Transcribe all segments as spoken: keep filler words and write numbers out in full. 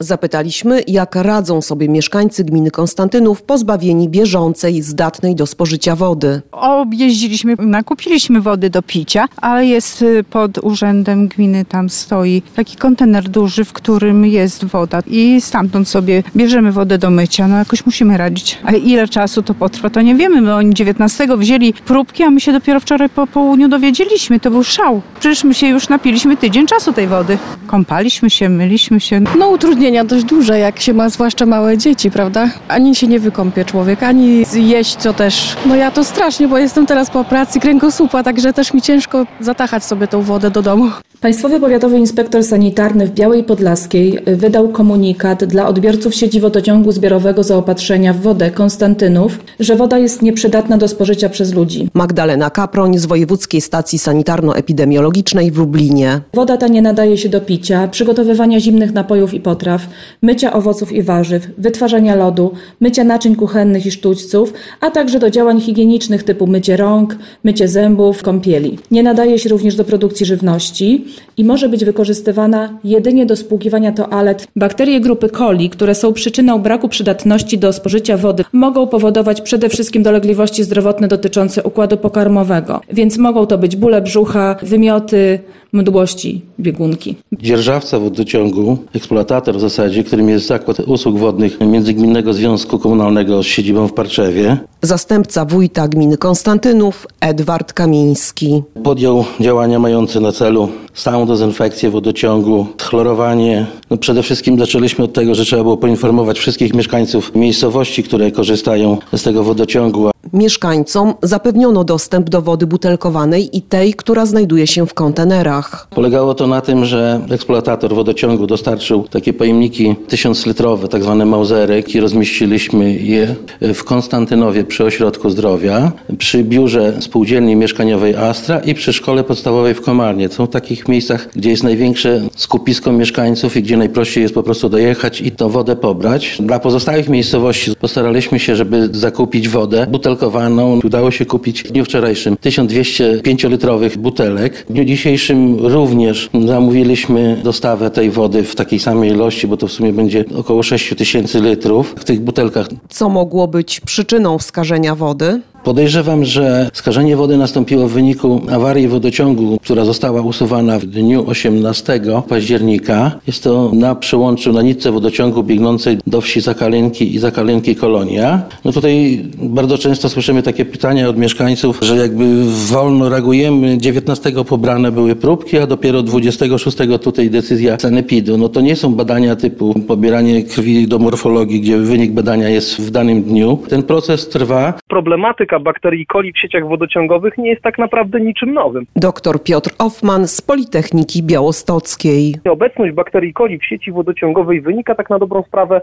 Zapytaliśmy, jak radzą sobie mieszkańcy gminy Konstantynów pozbawieni bieżącej, zdatnej do spożycia wody. Objeździliśmy, nakupiliśmy wody do picia, ale jest pod urzędem gminy, tam stoi taki kontener duży, w którym jest woda i stamtąd sobie bierzemy wodę do mycia. No jakoś musimy radzić. A ile czasu to potrwa, to nie wiemy. My oni dziewiętnastego wzięli próbki, a my się dopiero wczoraj po południu dowiedzieliśmy. To był szał. Przecież my się już napiliśmy tydzień czasu tej wody. Kąpaliśmy się, myliśmy się. No utrudnienia dość duże, jak się ma zwłaszcza małe dzieci, prawda? Ani się nie wykąpie człowiek, ani zjeść to też. No ja to strasznie, bo jestem teraz po pracy kręgosłupa, także też mi ciężko zatachać sobie tą wodę do domu. Państwowy Powiatowy Inspektor Sanitarny w Białej Podlaskiej wydał komunikat dla odbiorców sieci wodociągu zbiorowego zaopatrzenia w wodę Konstantynów, że woda jest nieprzydatna do spożycia przez ludzi. Magdalena Kaproń z Wojewódzkiej Stacji Sanitarno-Epidemiologicznej w Lublinie. Woda ta nie nadaje się do picia, przygotowywania zimnych napojów i potraw, mycia owoców i warzyw, wytwarzania lodu, mycia naczyń kuchennych i sztućców, a także do działań higienicznych typu mycie rąk, mycie zębów, kąpieli. Nie nadaje się również do produkcji żywności i może być wykorzystywana jedynie do spłukiwania toalet. Bakterie grupy coli, które są przyczyną braku przydatności do spożycia wody, mogą powodować przede wszystkim dolegliwości zdrowotne dotyczące układu pokarmowego, więc mogą to być bóle brzucha, wymioty, mdłości, biegunki. Dzierżawca wodociągu, eksploatator w zasadzie, którym jest Zakład Usług Wodnych Międzygminnego Związku Komunalnego z siedzibą w Parczewie. Zastępca wójta gminy Konstantynów Edward Kamiński. Podjął działania mające na celu stałą dezynfekcję wodociągu, chlorowanie. No przede wszystkim zaczęliśmy od tego, że trzeba było poinformować wszystkich mieszkańców miejscowości, które korzystają z tego wodociągu. Mieszkańcom zapewniono dostęp do wody butelkowanej i tej, która znajduje się w kontenerach. Polegało to na tym, że eksploatator wodociągu dostarczył takie pojemniki tysiąclitrowe, tak zwane mausery, i rozmieściliśmy je w Konstantynowie przy Ośrodku Zdrowia, przy biurze spółdzielni mieszkaniowej Astra i przy szkole podstawowej w Komarnie. To są w takich miejscach, gdzie jest największe skupisko mieszkańców i gdzie najprościej jest po prostu dojechać i tę wodę pobrać. Dla pozostałych miejscowości postaraliśmy się, żeby zakupić wodę butelkowaną. Udało się kupić w dniu wczorajszym tysiąc dwieście pięciolitrowych butelek. W dniu dzisiejszym również zamówiliśmy dostawę tej wody w takiej samej ilości, bo to w sumie będzie około sześć tysięcy litrów w tych butelkach. Co mogło być przyczyną skażenia wody? Podejrzewam, że skażenie wody nastąpiło w wyniku awarii wodociągu, która została usuwana w dniu osiemnastego października. Jest to na przyłączu, na nitce wodociągu biegnącej do wsi Zakalinki i Zakalinki Kolonia. No tutaj bardzo często słyszymy takie pytania od mieszkańców, że jakby wolno reagujemy. dziewiętnastego pobrane były próbki, a dopiero dwudziestego szóstego tutaj decyzja sanepidu. No to nie są badania typu pobieranie krwi do morfologii, gdzie wynik badania jest w danym dniu. Ten proces trwa. Problematyka bakterii coli w sieciach wodociągowych nie jest tak naprawdę niczym nowym. Doktor Piotr Hoffman z Politechniki Białostockiej. Obecność bakterii coli w sieci wodociągowej wynika tak na dobrą sprawę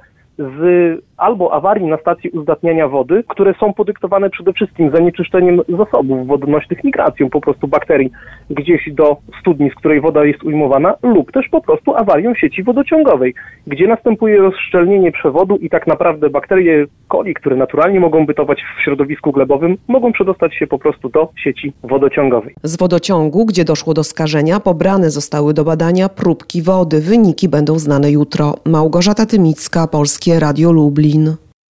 z albo awarii na stacji uzdatniania wody, które są podyktowane przede wszystkim zanieczyszczeniem zasobów wodnośnych, migracją po prostu bakterii gdzieś do studni, z której woda jest ujmowana, lub też po prostu awarią sieci wodociągowej, gdzie następuje rozszczelnienie przewodu i tak naprawdę bakterie coli, które naturalnie mogą bytować w środowisku glebowym, mogą przedostać się po prostu do sieci wodociągowej. Z wodociągu, gdzie doszło do skażenia, pobrane zostały do badania próbki wody. Wyniki będą znane jutro. Małgorzata Tymicka, Polskie Radio Lublin.